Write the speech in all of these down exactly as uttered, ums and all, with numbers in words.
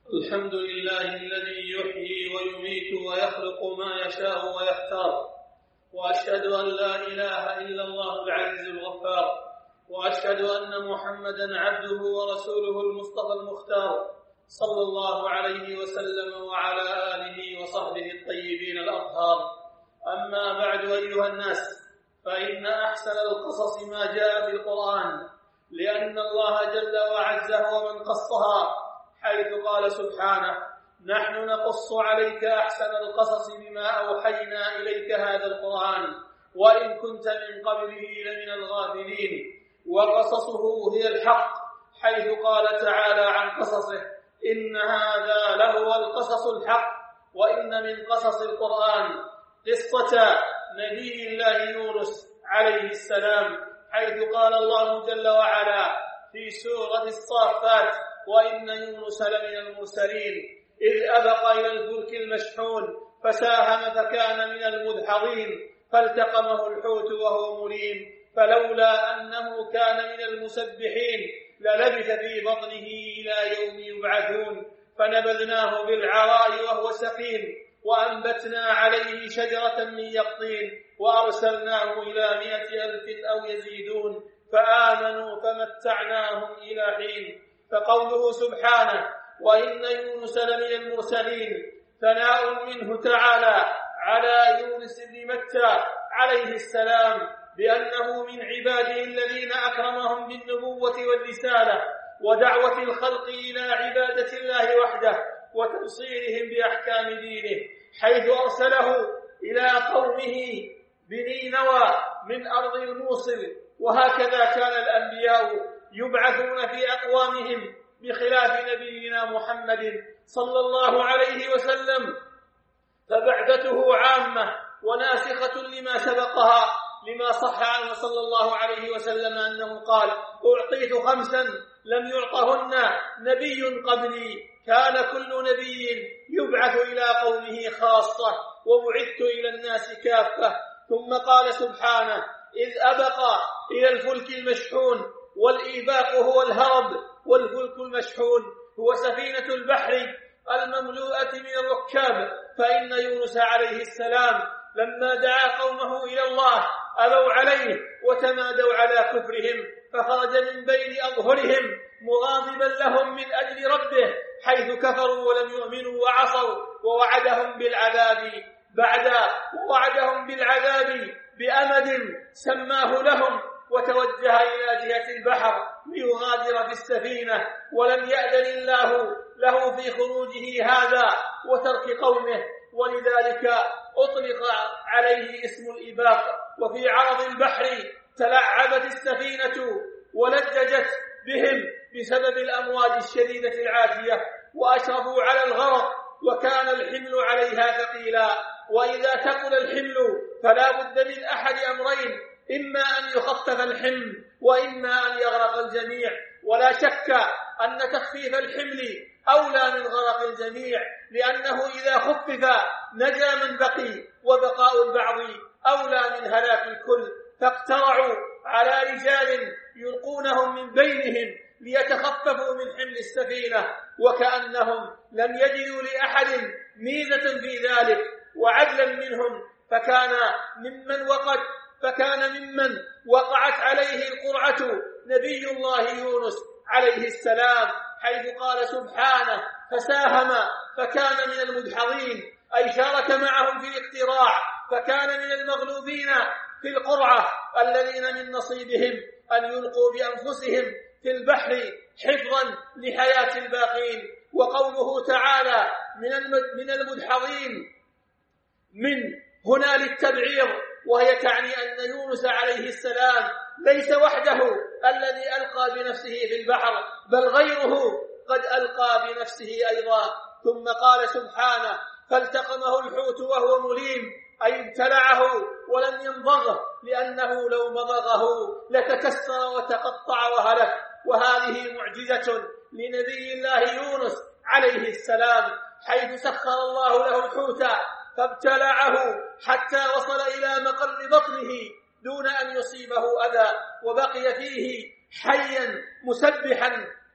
الحمد لله الذي يحيي ويميت ويخلق ما يشاء ويختار، وأشهد أن لا إله إلا الله العزيز الغفار، وأشهد أن محمدًا عبده ورسوله المصطفى المختار صلى الله عليه وسلم وعلى آله وصحبه الطيبين الأطهار. أما بعد، أيها الناس، فإن أحسن القصص ما جاء في القرآن، لأن الله جل وعز هو من قصها، حيث قال سبحانه: نحن نقص عليك أحسن القصص بما أوحينا إليك هذا القرآن وإن كنت من قبله لمن الغافلين. وقصصه هي الحق، حيث قال تعالى عن قصصه: إن هذا لهو القصص الحق. وإن من قصص القرآن قصة نبي الله يونس عليه السلام، حيث قال الله جل وعلا في سورة الصافات: وإن يونس لمن المرسلين إذ أبق إلى الفلك المشحون فساهم فكان من المدحضين فالتقمه الحوت وهو مليم فلولا أنه كان من المسبحين للبث في بطنه إلى يوم يبعثون فنبذناه بالعراء وهو سقيم وأنبتنا عليه شجرة من يقطين وأرسلناه إلى مائة ألف أو يزيدون فآمنوا فمتعناهم إلى حين. فقوله سبحانه: وإن يونس لمن المرسلين، ثناء منه تعالى على يونس بن متى عليه السلام بأنه من عباده الذين أكرمهم بالنبوة والرسالة ودعوة الخلق إلى عبادة الله وحده وتبصيرهم بأحكام دينه، حيث أرسله إلى قومه بنينوى من أرض الموصل. وهكذا كان الأنبياء يبعثون في أقوامهم بخلاف نبينا محمد صلى الله عليه وسلم، فبعثته عامة وناسخة لما سبقها، لما صح عنه صلى الله عليه وسلم أنه قال: أعطيت خمسا لم يعطهن نبي قبلي، كان كل نبي يبعث إلى قومه خاصة وبعثت إلى الناس كافة. ثم قال سبحانه: إذ أبق إلى الفلك المشحون، والإيباق هو الهرب، والفلك المشحون هو سفينة البحر المملوءة من الركاب. فإن يونس عليه السلام لما دعا قومه إلى الله أبوا عليه وتمادوا على كفرهم، فخرج من بين أظهرهم مغاضبا لهم من أجل ربه، حيث كفروا ولم يؤمنوا وعصوا، ووعدهم بالعذاب بعد ووعدهم بالعذاب بأمد سماه لهم، وتوجه إلى جهة البحر ليغادر في السفينة، ولم يأذن الله له في خروجه هذا وترك قومه، ولذلك أطلق عليه اسم الإباق. وفي عرض البحر تلعبت السفينة ولججت بهم بسبب الأمواج الشديدة العاتية، وأشرفوا على الغرق، وكان الحمل عليها ثقيلا. وإذا ثقل الحمل فلا بد من أحد أمرين: إما أن يخفف الحمل وإما أن يغرق الجميع. ولا شك أن تخفيف الحمل أولى من غرق الجميع، لأنه إذا خفف نجا من بقي، وبقاء البعض أولى من هلاك الكل. فاقترعوا على رجال يلقونهم من بينهم ليتخففوا من حمل السفينة، وكأنهم لم يجدوا لأحد ميزة في ذلك وعدلا منهم، فكان ممن وقد فكان ممن وقعت عليه القرعة نبي الله يونس عليه السلام، حيث قال سبحانه: فساهم فكان من المدحضين، أي شارك معهم في الاقتراع، فكان من المغلوبين في القرعة الذين من نصيبهم أن يلقوا بأنفسهم في البحر حفظا لحياة الباقين. وقوله تعالى من المدحضين من هنا للتبعير، وهي تعني أن يونس عليه السلام ليس وحده الذي ألقى بنفسه في البحر، بل غيره قد ألقى بنفسه أيضا. ثم قال سبحانه: فالتقمه الحوت وهو مليم، أي ابتلعه ولم يمضغه، لأنه لو مضغه لتكسر وتقطع وهلك. وهذه معجزة لنبي الله يونس عليه السلام، حيث سخر الله له الحوت فابتلعه حتى وصل إلى مقر بطنه دون أن يصيبه أذى، وبقي فيه حيا مسبحا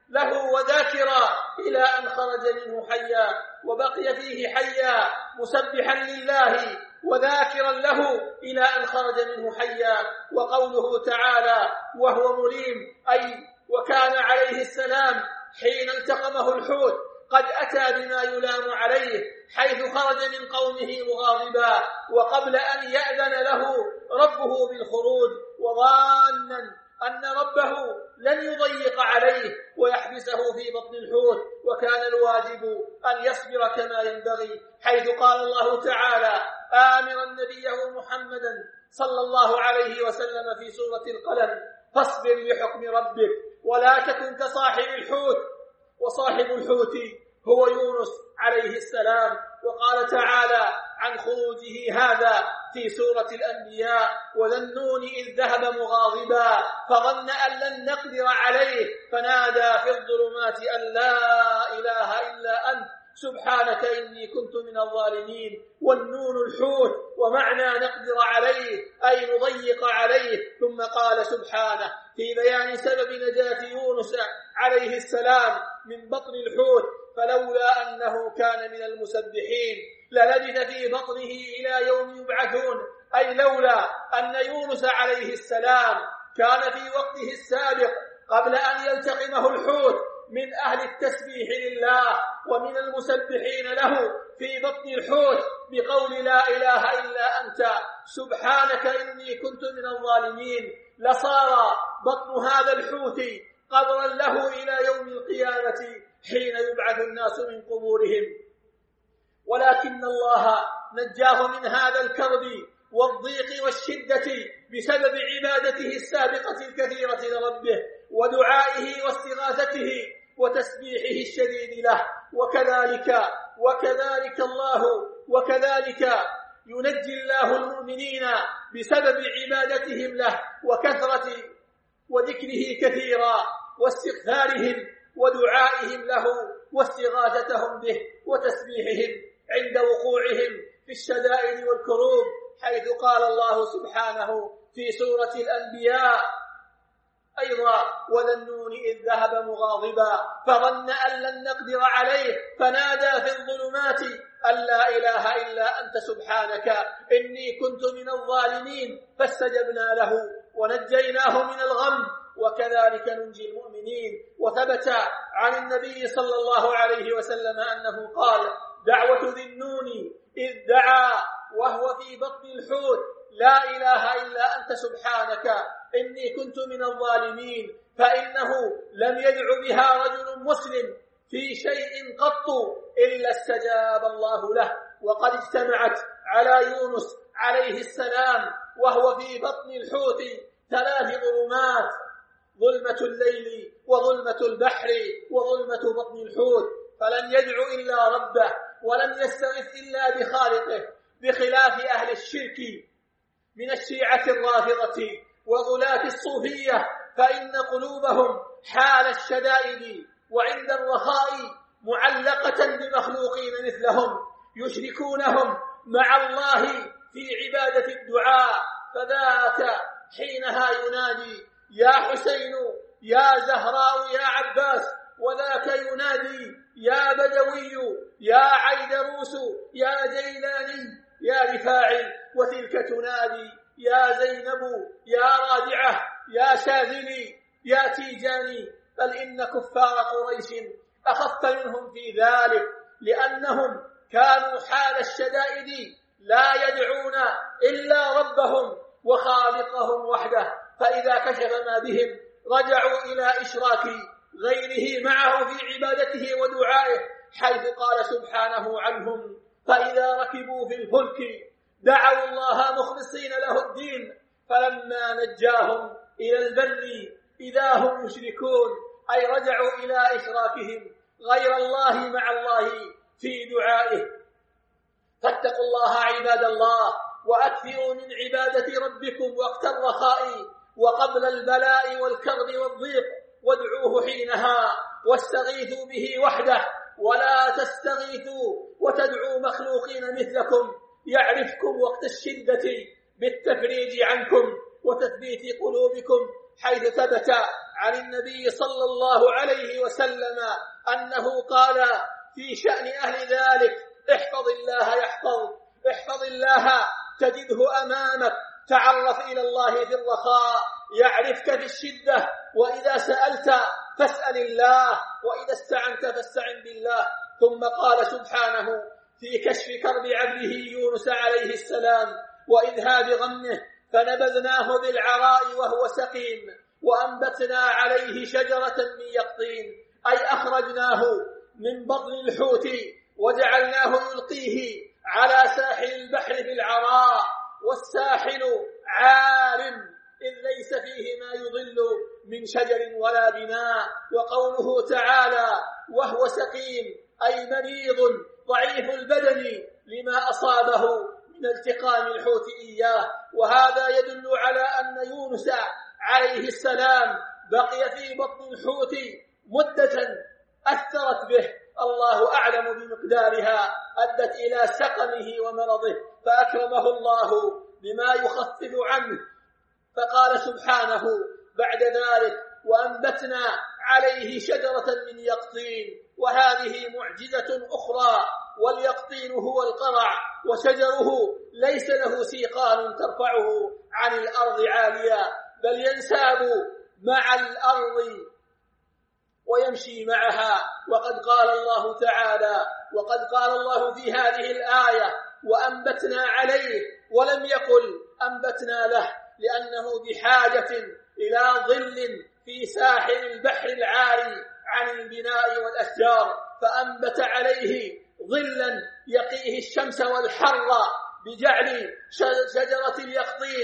له وذاكرا إلى أن خرج منه حيا وبقي فيه حيا مسبحا لله وذاكرا له إلى أن خرج منه حيا. وقوله تعالى وهو مليم أي وكان عليه السلام حين التقمه الحوت قد أتى بما يلام عليه حيث خرج من قومه مغاضبا وقبل أن يأذن له ربه بالخروج وظانا أن ربه لن يضيق عليه ويحبسه في بطن الحوت، وكان الواجب أن يصبر كما ينبغي، حيث قال الله تعالى آمرا نبيه محمدا صلى الله عليه وسلم في سورة القلم فاصبر لحكم ربك ولا تكن كصاحب الحوت، وصاحب الحوت هو يونس عليه السلام. وقال تعالى عن خروجه هذا في سورة الأنبياء وذا النون إذ ذهب مغاضبا فظن أن لن نقدر عليه فنادى في الظلمات أن لا إله إلا أنت سبحانك إني كنت من الظالمين. والنون الحوت ومعنى نقدر عليه أي نضيق عليه. ثم قال سبحانه في بيان سبب نجاة يونس عليه السلام من بطن الحوت فلولا أنه كان من المسبحين للبث في بطنه إلى يوم يبعثون، أي لولا أن يونس عليه السلام كان في وقته السابق قبل أن يلتقمه الحوت من أهل التسبيح لله ومن المسبحين له في بطن الحوت بقول لا إله إلا أنت سبحانك إني كنت من الظالمين، لصار بطن هذا الحوت قبرا له إلى يوم القيامة حين يبعث الناس من قبورهم. ولكن الله نجاه من هذا الكرب والضيق والشدة بسبب عبادته السابقة الكثيرة لربه ودعائه واستغاثته وتسبيحه الشديد له. وكذلك وكذلك الله وكذلك ينجي الله المؤمنين بسبب عبادتهم له وكثرة وذكره كثيرا واستغفارهم ودعائهم له واستغاثتهم به وتسبيحهم عند وقوعهم في الشدائد والكروب، حيث قال الله سبحانه في سورة الأنبياء أيضا وذا النون إذ ذهب مغاضبا فظن أن لن نقدر عليه فنادى في الظلمات أن لا إله إلا أنت سبحانك إني كنت من الظالمين فاستجبنا له ونجيناه من الغم وكذلك ننجي المؤمنين. وثبت عن النبي صلى الله عليه وسلم أنه قال دعوة ذي النون إذ دعا وهو في بطن الحوت لا إله إلا أنت سبحانك إني كنت من الظالمين، فإنه لم يدع بها رجل مسلم في شيء قط إلا استجاب الله له. وقد اجتمعت على يونس عليه السلام وهو في بطن الحوت ثلاث ظلمات: ظلمة الليل وظلمة البحر وظلمة بطن الحوت، فلم يدع إلا ربه ولم يستغث إلا بخالقه، بخلاف أهل الشرك من الشيعة الرافضة وغلاة الصوفية، فإن قلوبهم حال الشدائد وعند الرخاء معلقة بمخلوقين مثلهم يشركونهم مع الله في عبادة الدعاء، فذاك حينها ينادي يا حسين يا زهراء يا عباس، وذاك ينادي يا بدوي يا عيدروس يا جيلاني يا رفاعي، وتلك تنادي يا زينب يا رادعة يا شاذلي يا تيجاني. بل إن كفار قريش أخف منهم في ذلك، لأنهم كانوا حال الشدائد لا يدعون إلا ربهم وخالقهم وحده، فإذا كشف ما بهم رجعوا إلى إشراك غيره معه في عبادته ودعائه، حيث قال سبحانه عنهم فإذا ركبوا في الفلك دعوا الله مخلصين له الدين فلما نجاهم إلى البر إذا هم يشركون، أي رجعوا إلى إشراكهم غير الله مع الله في دعائه. فاتقوا الله عباد الله وأكثروا من عبادة ربكم وقت الرخاء وقبل البلاء والكرب والضيق، وادعوه حينها واستغيثوا به وحده، ولا تستغيثوا وتدعوا مخلوقين مثلكم يعرفكم وقت الشدة بالتفريج عنكم وتثبيت قلوبكم، حيث ثبت عن النبي صلى الله عليه وسلم أنه قال في شأن أهل ذلك: احفظ الله يحفظ احفظ الله تجده أمامك، تعرف إلى الله في الرخاء يعرفك في الشدة، وإذا سألت فاسأل الله، وإذا استعنت فاستعن بالله. ثم قال سبحانه في كشف كرب عبده يونس عليه السلام: وإذ بغمه فنبذناه بالعراء وهو سقيم وأنبتنا عليه شجرة من يقطين، أي أخرجناه من بطن الحوت وجعلناه يلقيه على ساحل البحر بالعراء، والساحل عارم إذ ليس فيه ما يضل من شجر ولا بناء. وقوله تعالى وهو سقيم أي مريض ضعيف البدن لما أصابه من التقام الحوت إياه. وهذا يدل على أن يونس عليه السلام بقي في بطن الحوت مدة أثرت به الله أعلم بمقدارها، أدت إلى سقمه ومرضه، فأكرمه الله بما يخفف عنه. فقال سبحانه بعد ذلك: وأنبتنا عليه شجرة من يقطين. وهذه معجزة أخرى، واليقطين هو القرع، وشجره ليس له سيقان ترفعه عن الأرض عاليا، بل ينساب مع الأرض ويمشي معها. وقد قال الله تعالى وقد قال الله في هذه الآية: وأنبتنا عليه، ولم يقل أنبتنا له، لأنه بحاجة إلى ظل في ساحل البحر العاري عن البناء والأشجار، فأنبت عليه ظلا يقيه الشمس والحر بجعل شجرة اليقطين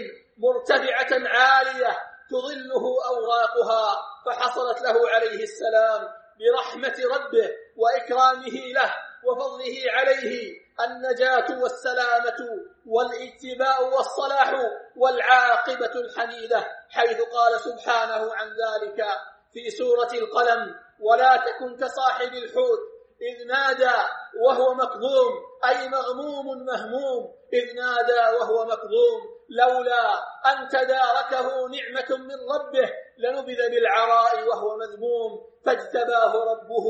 مرتفعة عالية تظله أوراقها. فحصلت له عليه السلام برحمة ربه وإكرامه له وفضله عليه النجاة والسلامة والاجتباء والصلاح والعاقبة الحميدة، حيث قال سبحانه عن ذلك في سورة القلم: ولا تكن كصاحب الحوت إذ نادى وهو مكظوم، أي مغموم مهموم، إذ نادى وهو مكظوم لولا أن تداركه نعمة من ربه لنبذ بالعراء وهو مذموم، فاجتباه ربه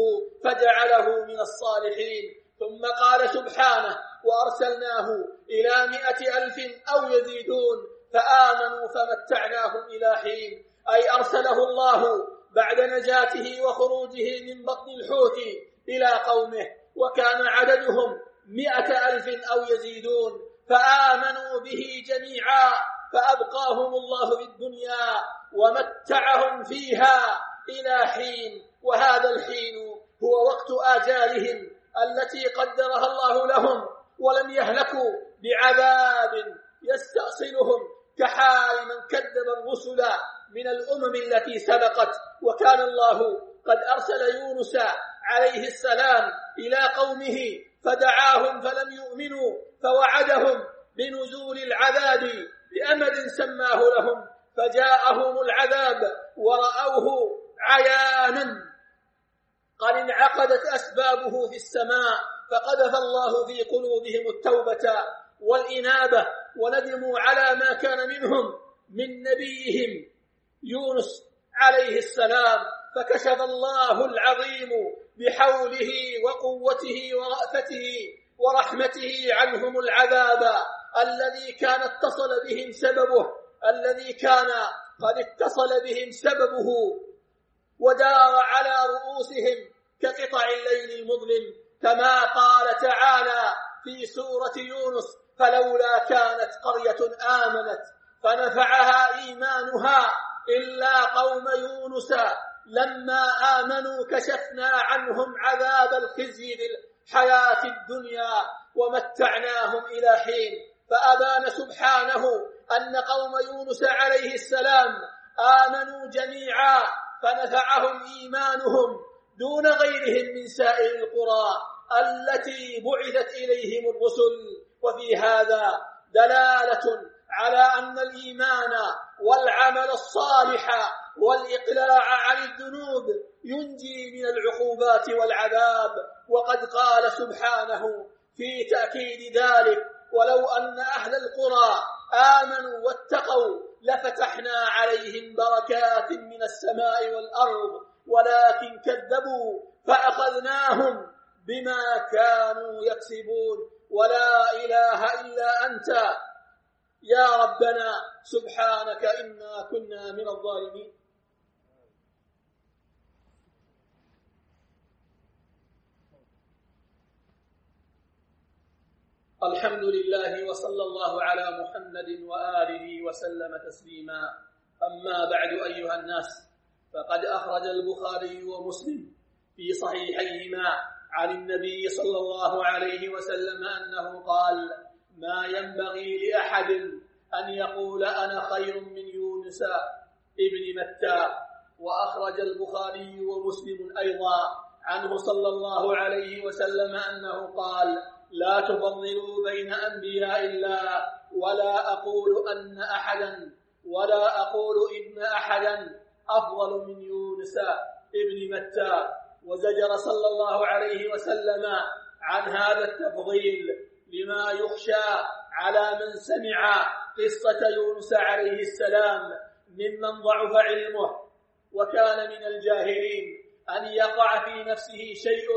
فجعله من الصالحين. ثم قال سبحانه: وأرسلناه إلى مئة ألف أو يزيدون فآمنوا فمتعناهم إلى حين، أي أرسله الله بعد نجاته وخروجه من بطن الحوت إلى قومه، وكان عددهم مئة ألف أو يزيدون، فآمنوا به جميعا فأبقاهم الله في الدنيا ومتعهم فيها إلى حين. وهذا الحين هو وقت آجالهم التي قدرها الله لهم، ولم يهلكوا بعذاب يستأصلهم كحال من كذب الرسل من الأمم التي سبقت. وكان الله قد أرسل يونس عليه السلام إلى قومه فدعاهم فلم يؤمنوا، فوعدهم بنزول العذاب بأمد سماه لهم، فجاءهم العذاب ورأوه عيانا قد انعقدت أسبابه في السماء، فقذف الله في قلوبهم التوبة والإنابة، وندموا على ما كان منهم من نبيهم يونس عليه السلام، فكشف الله العظيم بحوله وقوته ورأفته ورحمته عنهم العذاب الذي كان اتصل بهم سببه الذي كان قد اتصل بهم سببه ودار على رؤوسهم كقطع الليل المظلم، كما قال تعالى في سورة يونس: فلولا كانت قرية آمنت فنفعها إيمانها إلا قوم يونس لما آمنوا كشفنا عنهم عذاب الخزي في الحياة الدنيا ومتعناهم إلى حين. فأبان سبحانه أن قوم يونس عليه السلام آمنوا جميعا فنفعهم إيمانهم دون غيرهم من سائر القرى التي بعثت إليهم الرسل. وفي هذا دلالة على أن الإيمان والعمل الصالح والإقلاع عن الذنوب ينجي من العقوبات والعذاب. وقد قال سبحانه في تأكيد ذلك: ولو أن أهل القرى آمنوا واتقوا لفتحنا عليهم بركات السماء والأرض ولكن كذبوا فأخذناهم بما كانوا يكسبون ولا إله إلا أنت يا ربنا سبحانك إنا كنا من الظالمين. الحمد لله وصلى الله على محمد وآله وسلم تسليما. أما بعد أيها الناس، فقد أخرج البخاري ومسلم في صحيحيهما عن النبي صلى الله عليه وسلم أنه قال: ما ينبغي لأحد أن يقول أنا خير من يونس ابن متى. وأخرج البخاري ومسلم أيضا عنه صلى الله عليه وسلم أنه قال: لا تفضلوا بين أنبياء الله ولا أقول أن أحدا ولا أقول إن أحدا أفضل من يونس ابن متى. وزجر صلى الله عليه وسلم عن هذا التفضيل لما يخشى على من سمع قصة يونس عليه السلام ممن ضعف علمه وكان من الجاهلين أن يقع في نفسه شيء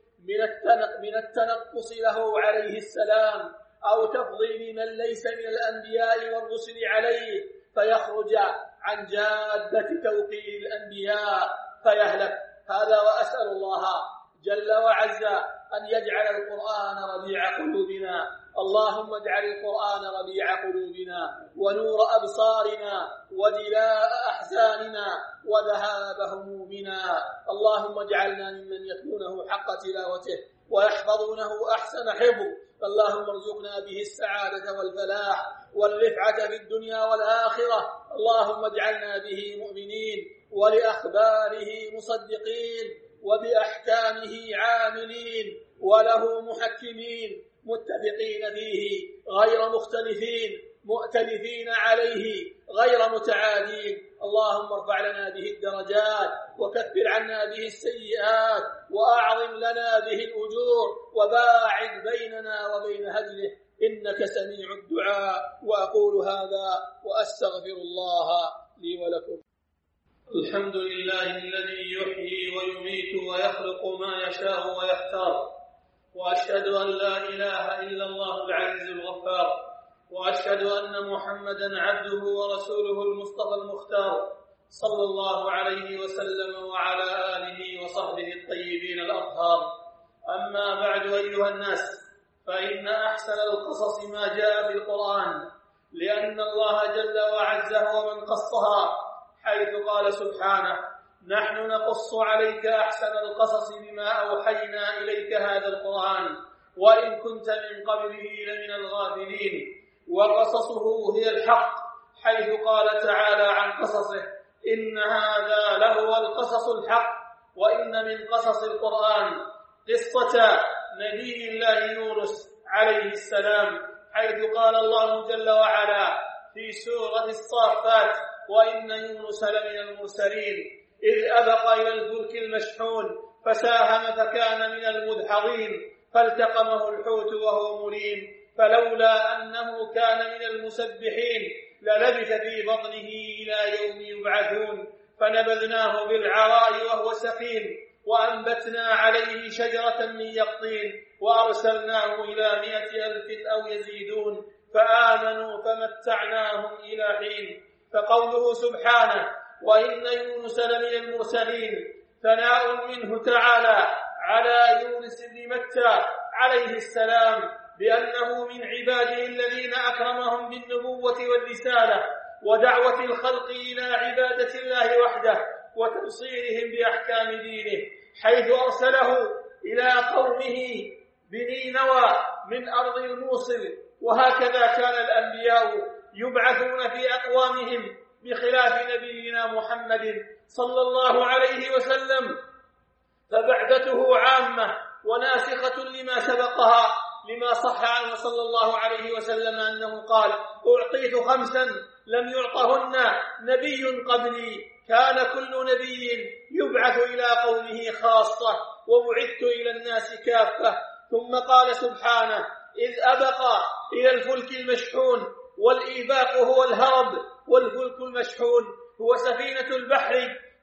من التنقص له عليه السلام أو تفضيل من ليس من الأنبياء والرسل عليه فيخرج عن جادة توقير الأنبياء فيهلك. هذا وأسأل الله جل وعز أن يجعل القرآن ربيع قلوبنا. اللهم اجعل القرآن ربيع قلوبنا ونور أبصارنا وجلاء أحزاننا وذهاب همومنا. اللهم اجعلنا ممن يتلونه حق تلاوته ويحفظونه أحسن حفظ. اللهم ارزقنا به السعادة والفلاح والرفعة في الدنيا والآخرة. اللهم اجعلنا به مؤمنين ولأخباره مصدقين وبأحكامه عاملين وله محكمين متفقين فيه غير مختلفين مؤتلفين عليه غير متعادين. اللهم ارفع لنا به الدرجات وكفر عنا به السيئات وأعظم لنا به الأجور وباعد بيننا وبين هجره إنك سميع الدعاء. وأقول هذا وأستغفر الله لي ولكم. الحمد لله الذي يحيي ويميت ويخلق ما يشاء ويختار، وأشهد أن لا إله إلا الله العزيز الغفار، وأشهد أن محمدًا عبده ورسوله المصطفى المختار صلى الله عليه وسلم وعلى آله وصحبه الطيبين الأطهار. أما بعد أيها الناس، فإن أحسن القصص ما جاء في القرآن، لأن الله جل وعز هو من قصها، حيث قال سبحانه: نحن نقص عليك أحسن القصص بما أوحينا إليك هذا القرآن وإن كنت من قبله لمن الغافلين. وقصصه هي الحق، حيث قال تعالى عن قصصه: إن هذا لهو القصص الحق. وإن من قصص القرآن قصة نبي الله يونس عليه السلام، حيث قال الله جل وعلا في سورة الصافات: وإن يونس لمن المرسلين إذ أبق إلى الفلك المشحون فساهم فكان من المدحضين فالتقمه الحوت وهو مليم فلولا أنه كان من المسبحين للبث في بطنه إلى يوم يبعثون فنبذناه بالعراء وهو سقيم وأنبتنا عليه شجرة من يقطين وأرسلناه إلى مائة ألف أو يزيدون فآمنوا فمتعناهم إلى حين. فقوله سبحانه: وإن يونس لمن المرسلين، ثناء منه تعالى على يونس بن متى عليه السلام بأنه من عباده الذين أكرمهم بالنبوة والرسالة ودعوة الخلق إلى عبادة الله وحده وتبصيرهم بأحكام دينه، حيث أرسله إلى قومه بنينوى من أرض الموصل. وهكذا كان الأنبياء يبعثون في أقوامهم بخلاف نبينا محمد صلى الله عليه وسلم، فبعثته عامة وناسخة لما سبقها، لما صح عنه صلى الله عليه وسلم أنه قال: أعطيت خمسا لم يعطهن نبي قبلي، كان كل نبي يبعث إلى قومه خاصة وبعثت إلى الناس كافة. ثم قال سبحانه: إذ أبق إلى الفلك المشحون، والإيباق هو الهرب، والفلك المشحون هو سفينة البحر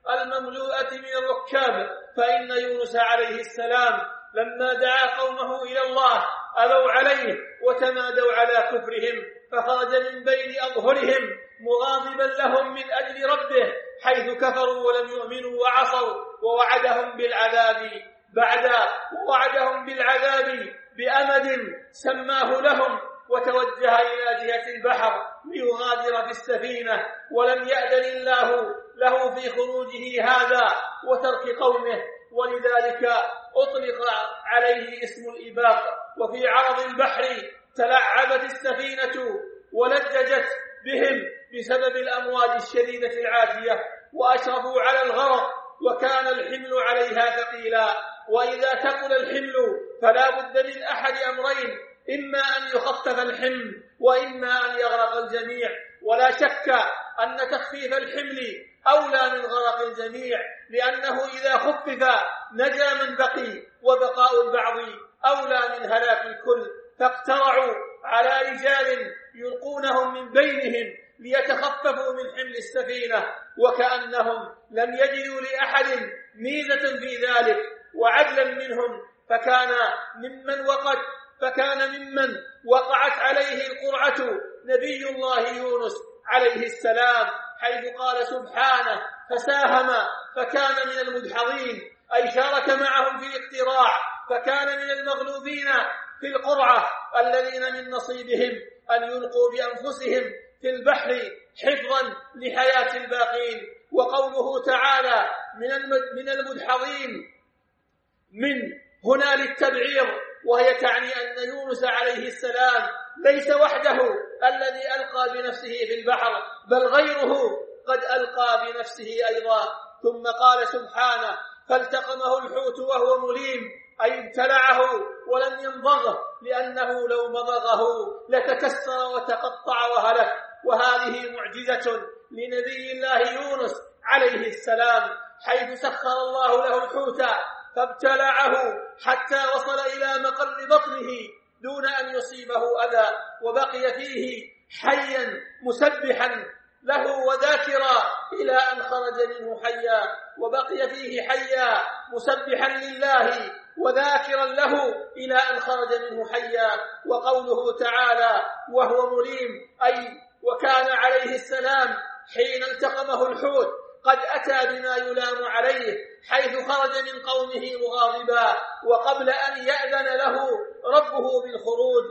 المملوءة من الركاب، فإن يونس عليه السلام لما دعا قومه إلى الله أبوا عليه وتمادوا على كفرهم، فخرج من بين أظهرهم مغاضبا لهم من أجل ربه، حيث كفروا ولم يؤمنوا وعصوا، ووعدهم بالعذاب بعد ووعدهم بالعذاب بأمد سماه لهم، وتوجه إلى جهة البحر ليغادر في السفينة، ولم يأذن الله له في خروجه هذا وترك قومه، ولذلك أطلق عليه اسم الإباق. وفي عرض البحر تلعبت السفينة ولججت بهم بسبب الأمواج الشديدة العاتية، وأشرفوا على الغرق، وكان الحمل عليها ثقيلا. وإذا ثقل الحمل فلا بد من أحد أمرين: إما أن يخفف الحمل، وإما أن يغرق الجميع. ولا شك أن تخفيف الحمل أولى من غرق الجميع، لأنه إذا خفف نجا من بقي، وبقاء البعض أولى من هلاك الكل. فاقترعوا على رجال يلقونهم من بينهم ليتخففوا من حمل السفينة، وكأنهم لم يجدوا لأحد ميزة في ذلك وعدلا منهم، فكان ممن وقت فكان ممن وقعت عليه القرعة نبي الله يونس عليه السلام، حيث قال سبحانه: فساهم فكان من المدحضين، أي شارك معهم في الاقتراع، فكان من المغلوبين في القرعة، الذين من نصيبهم أن يلقوا بأنفسهم في البحر حفظا لحياة الباقين. وقوله تعالى من المدحضين من هنا للتبعير، وهي تعني أن يونس عليه السلام ليس وحده الذي ألقى بنفسه في البحر، بل غيره قد ألقى بنفسه أيضا. ثم قال سبحانه: فالتقمه الحوت وهو مليم، أي ابتلعه ولم يمضغه، لأنه لو مضغه لتكسر وتقطع وهلك. وهذه معجزة لنبي الله يونس عليه السلام، حيث سخر الله له الحوت فابتلعه حتى وصل إلى مقر بطنه دون أن يصيبه أذى، وبقي فيه حيا مسبحا له وذاكرا إلى أن خرج منه حيا، وبقي فيه حيا مسبحا لله وذاكرا له إلى أن خرج منه حيا. وقوله تعالى: وهو مليم، أي وكان عليه السلام حين التقمه الحوت قد أتى بما يلام عليه، حيث خرج من قومه مغاضبا، وقبل أن يأذن له ربه بالخروج،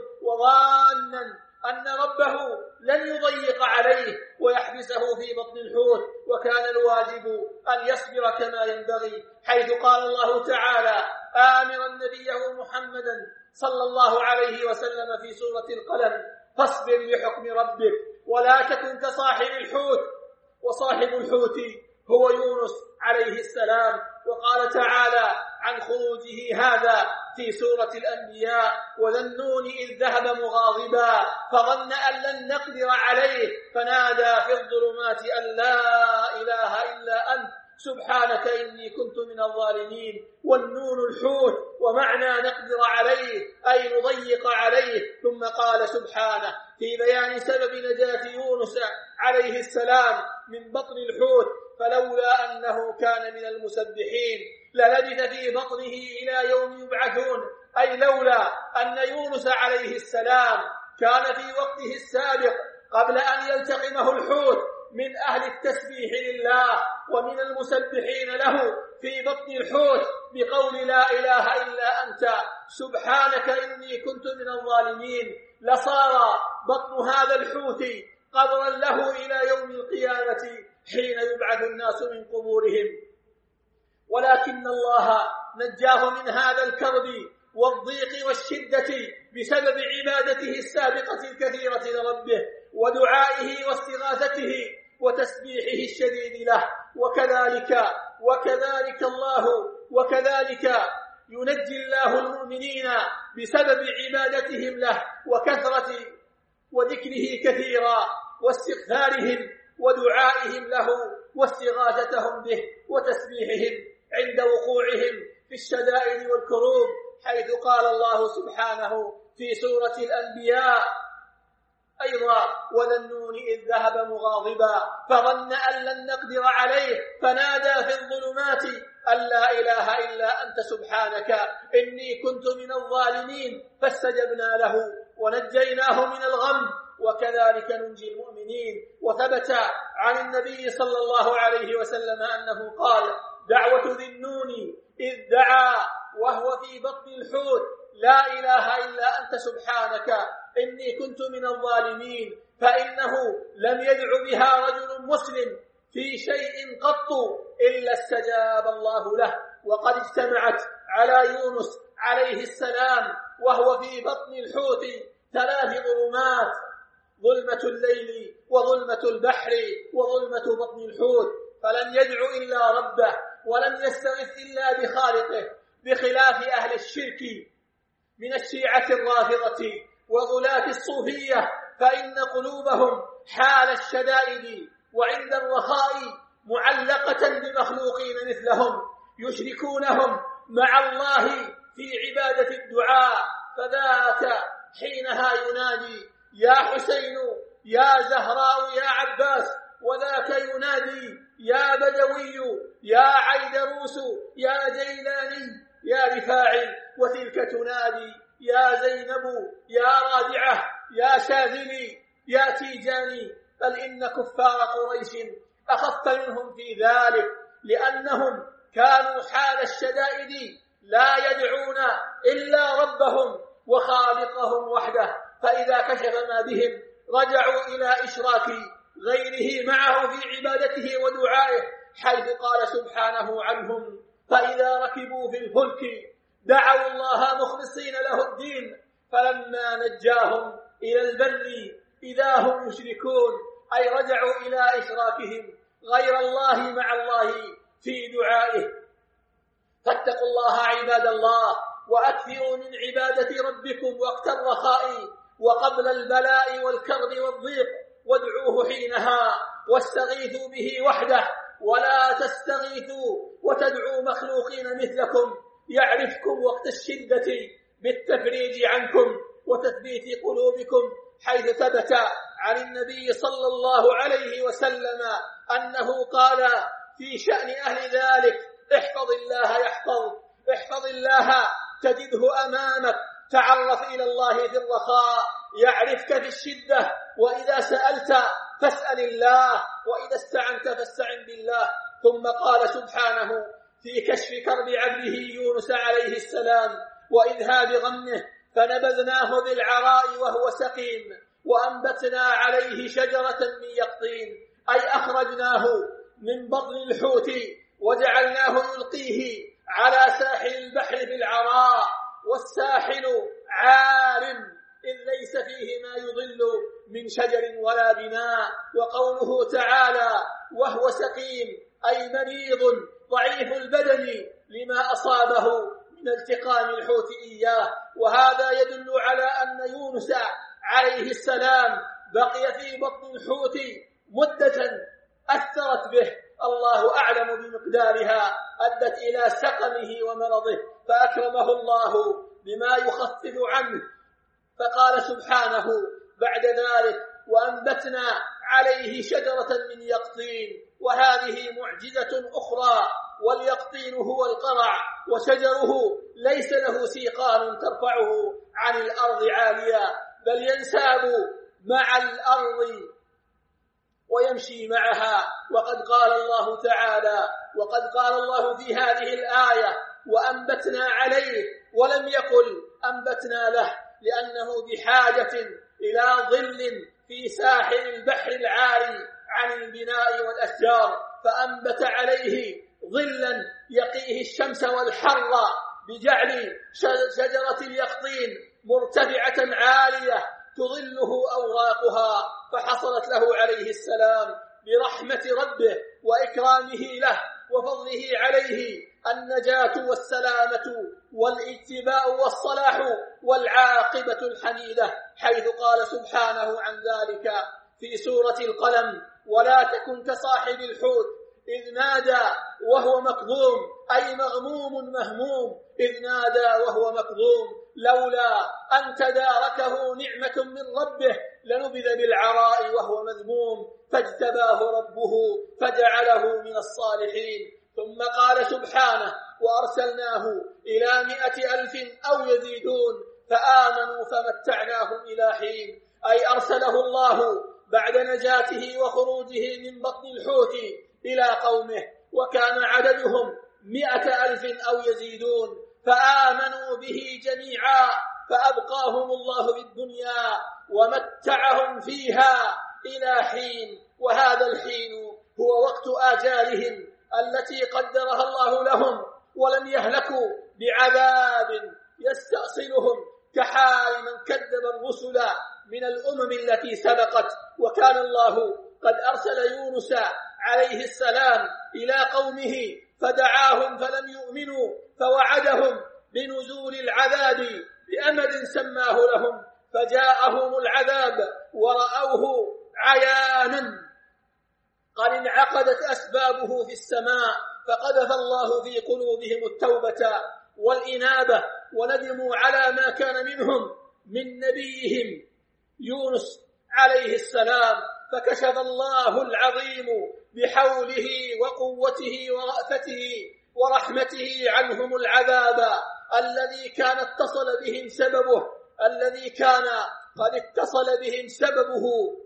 وظانا أن ربه لن يضيق عليه ويحبسه في بطن الحوت، وكان الواجب أن يصبر كما ينبغي، حيث قال الله تعالى آمرا نبيه محمدا صلى الله عليه وسلم في سورة القلم: فاصبر لحكم ربك ولا تكن كصاحب الحوت، وصاحب الحوت هو يونس عليه السلام. وقال تعالى عن خروجه هذا في سورة الأنبياء: وذا النون إذ ذهب مغاضبا فظن أن لن نقدر عليه فنادى في الظلمات أن لا إله إلا أنت سبحانك إني كنت من الظالمين. والنون الحوت، ومعنى نقدر عليه أي نضيق عليه. ثم قال سبحانه في بيان سبب نجاة يونس عليه السلام من بطن الحوت: فلولا أنه كان من المسبحين للبث في بطنه إلى يوم يبعثون، أي لولا أن يونس عليه السلام كان في وقته السابق قبل أن يلتقمه الحوت من أهل التسبيح لله ومن المسبحين له في بطن الحوت بقول لا إله إلا أنت سبحانك إني كنت من الظالمين، لصار بطن هذا الحوت قبرا له إلى يوم القيامة حين يبعث الناس من قبورهم. ولكن الله نجاه من هذا الكرب والضيق والشدة بسبب عبادته السابقة الكثيرة لربه، ودعائه واستغاثته وتسبيحه الشديد له. وكذلك وكذلك الله وكذلك ينجي الله المؤمنين بسبب عبادتهم له وكثرة وذكره كثيرا واستغفارهم ودعائهم له واستغاثتهم به وتسبيحهم عند وقوعهم في الشدائد والكروب، حيث قال الله سبحانه في سورة الأنبياء: أيضا وذا النون إذ ذهب مغاضبا فظن أن لن نقدر عليه فنادى في الظلمات أن لا إله إلا أنت سبحانك إني كنت من الظالمين فاستجبنا له ونجيناه من الغم وكذلك ننجي المؤمنين. وثبت عن النبي صلى الله عليه وسلم أنه قال دعوة ذي النون إذ دعا وهو في بطن الحوت لا إله إلا أنت سبحانك إني كنت من الظالمين، فإنه لم يدع بها رجل مسلم في شيء قط إلا استجاب الله له. وقد اجتمعت على يونس عليه السلام وهو في بطن الحوت ثلاث ظلمات: ظلمة الليل وظلمة البحر وظلمة بطن الحوت، فلم يدع إلا ربه ولم يستغث إلا بخالقه، بخلاف أهل الشرك من الشيعة الرافضة وغلاة الصوفية، فإن قلوبهم حال الشدائد وعند الرخاء معلقة بمخلوقين مثلهم يشركونهم مع الله في عبادة الدعاء، فذاك حينها ينادي يا حسين يا زهراء يا عباس، وذاك ينادي يا بدوي يا عيدروس يا جيلاني يا رفاعي، وتلك تنادي يا زينب يا رابعة يا شاذلي يا تيجاني. بل إن كفار قريش أخف منهم في ذلك، لأنهم كانوا حال الشدائد لا يدعون إلا ربهم وخالقهم وحده، فإذا كشف ما بهم رجعوا إلى إشراك غيره معه في عبادته ودعائه، حيث قال سبحانه عنهم فإذا ركبوا في الفلك دعوا الله مخلصين له الدين فلما نجاهم إلى البر إذا هم يشركون، أي رجعوا إلى إشراكهم غير الله مع الله في دعائه. فاتقوا الله عباد الله، وأكثروا من عبادة ربكم وقت الرخاء وقبل البلاء والكرب والضيق، وادعوه حينها واستغيثوا به وحده، ولا تستغيثوا وتدعوا مخلوقين مثلكم يعرفكم وقت الشدة بالتفريج عنكم وتثبيت قلوبكم، حيث ثبت عن النبي صلى الله عليه وسلم أنه قال في شأن أهل ذلك احفظ الله يحفظ احفظ الله تجده أمامك، تعرف إلى الله في الرخاء يعرفك في الشدة، وإذا سألت فاسأل الله، وإذا استعنت فاستعن بالله. ثم قال سبحانه في كشف كرب عبده يونس عليه السلام وإذهاب غمه فنبذناه بالعراء وهو سقيم وأنبتنا عليه شجرة من يقطين، أي أخرجناه من بطن الحوت وجعلناه يلقيه على ساحل البحر في العراء، والساحل عار إذ ليس فيه ما يضل من شجر ولا بناء. وقوله تعالى وهو سقيم أي مريض ضعيف البدن لما أصابه من التقام الحوت إياه، وهذا يدل على أن يونس عليه السلام بقي في بطن الحوت مدة أثرت به الله أعلم بمقدارها، أدت إلى سقمه ومرضه فأكرمه الله بما يخفف عنه، فقال سبحانه بعد ذلك وأنبتنا عليه شجرة من يقطين. وهذه معجزة أخرى، واليقطين هو القرع، وشجره ليس له سيقان ترفعه عن الأرض عاليا، بل ينساب مع الأرض ويمشي معها. وقد قال الله تعالى وقد قال الله في هذه الآية وأنبتنا عليه، ولم يقل أنبتنا له، لأنه بحاجة إلى ظل في ساحل البحر العالي عن البناء والأشجار، فأنبت عليه ظلا يقيه الشمس والحر بجعل شجرة اليقطين مرتفعة عالية تظله أوراقها، فحصلت له عليه السلام برحمة ربه وإكرامه له وفضله عليه النجاة والسلامة والاتباع والصلاح والعاقبة الحميدة، حيث قال سبحانه عن ذلك في سورة القلم ولا تكن كصاحب الحوت إذ نادى وهو مكظوم، أي مغموم مهموم، إذ نادى وهو مكظوم لولا أن تداركه نعمة من ربه لنبذ بالعراء وهو مذموم فاجتباه ربه فجعله من الصالحين. ثم قال سبحانه: وأرسلناه إلى مئة ألف أو يزيدون فآمنوا فمتعناهم إلى حين، أي أرسله الله بعد نجاته وخروجه من بطن الحوت إلى قومه، وكان عددهم مئة ألف أو يزيدون، فآمنوا به جميعا فأبقاهم الله في الدنيا ومتعهم فيها إلى حين، وهذا الحين هو وقت آجالهم التي قدرها الله لهم، ولم يهلكوا بعذاب يستأصلهم كحال من كذب الرسل من الأمم التي سبقت. وكان الله قد أرسل يونس عليه السلام إلى قومه فدعاهم فلم يؤمنوا، فوعدهم بنزول العذاب بأمد سماه لهم، فجاءهم العذاب ورأوه عيانا قد انعقدت أسبابه في السماء، فقذف الله في قلوبهم التوبة والإنابة، وندموا على ما كان منهم من نبيهم يونس عليه السلام، فكشف الله العظيم بحوله وقوته ورأفته ورحمته عنهم العذاب الذي كان اتصل بهم سببه الذي كان قد اتصل بهم سببه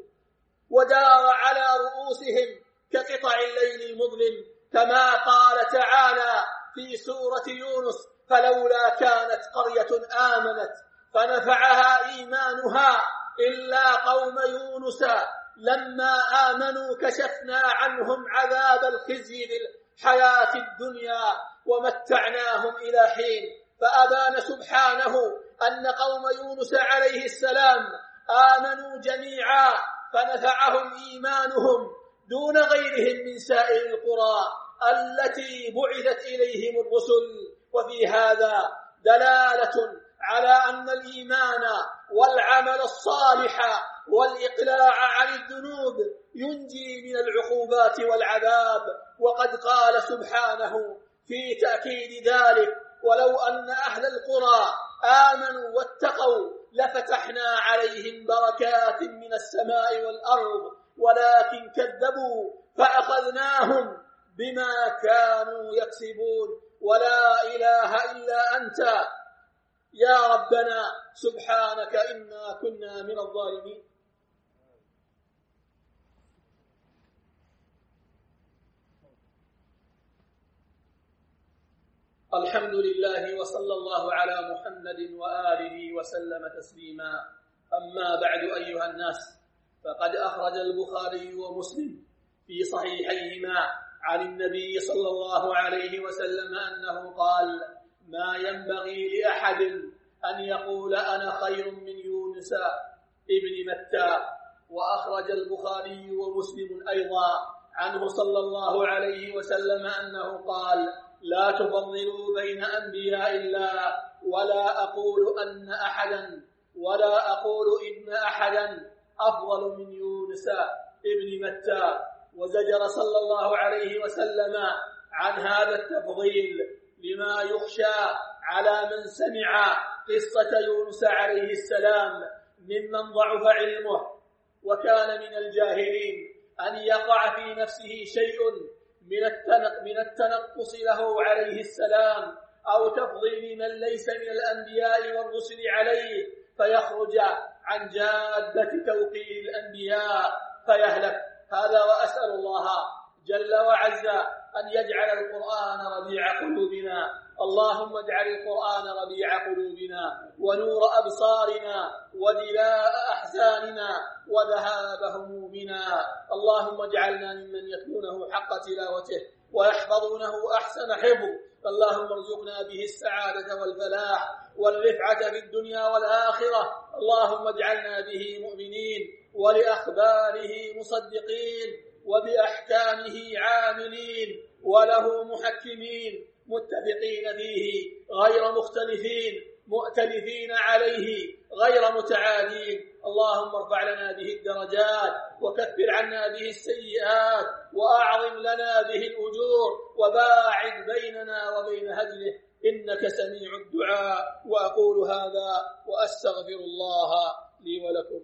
ودار على رؤوسهم كقطع الليل المظلم، كما قال تعالى في سورة يونس: فلولا كانت قرية آمنت فنفعها إيمانها إلا قوم يونس لما آمنوا كشفنا عنهم عذاب الخزي في الحياة الدنيا ومتعناهم إلى حين. فأبان سبحانه أن قوم يونس عليه السلام آمنوا جميعا فنفعهم إيمانهم دون غيرهم من سائر القرى التي بعثت إليهم الرسل. وفي هذا دلالة على أن الإيمان والعمل الصالح والإقلاع عن الذنوب ينجي من العقوبات والعذاب. وقد قال سبحانه في تأكيد ذلك: ولو أن أهل القرى آمنوا واتقوا لفتحنا عليهم بركات من السماء والأرض ولكن كذبوا فأخذناهم بما كانوا يكسبون. ولا إله إلا أنت يا ربنا سبحانك إنا كنا من الظالمين. الحمد لله وصلى الله على محمد وآله وسلم تسليما. أما بعد أيها الناس، فقد أخرج البخاري ومسلم في صحيحيهما عن النبي صلى الله عليه وسلم أنه قال: ما ينبغي لأحد أن يقول أنا خير من يونس ابن متى. وأخرج البخاري ومسلم أيضا عنه صلى الله عليه وسلم أنه قال: لا تفضلوا بين أنبياء الله ولا أقول أن أحدا ولا أقول إن أحدا أفضل من يونس ابن متى. وزجر صلى الله عليه وسلم عن هذا التفضيل لما يخشى على من سمع قصة يونس عليه السلام ممن ضعف علمه وكان من الجاهلين أن يقع في نفسه شيء من التنقص له عليه السلام أو تفضيل من ليس من الأنبياء والرسل عليه فيخرج عن جادة توقير الأنبياء فيهلك. هذا وأسأل الله جل وعز أن يجعل القرآن ربيع قلوبنا. اللهم اجعل القرآن ربيع قلوبنا ونور أبصارنا ودلاء أحزاننا وذهاب همومنا. اللهم اجعلنا ممن يتلونه حق تلاوته ويحفظونه أحسن حفظ. اللهم ارزقنا به السعادة والفلاح والرفعة في الدنيا والآخرة. اللهم اجعلنا به مؤمنين ولأخباره مصدقين وبأحكامه عاملين وله محكمين متفقين فيه غير مختلفين مؤتلفين عليه غير متعادين. اللهم ارفع لنا به الدرجات وكفر عنا به السيئات وأعظم لنا به الأجور وباعد بيننا وبين هدله إنك سميع الدعاء. وأقول هذا وأستغفر الله لي ولكم.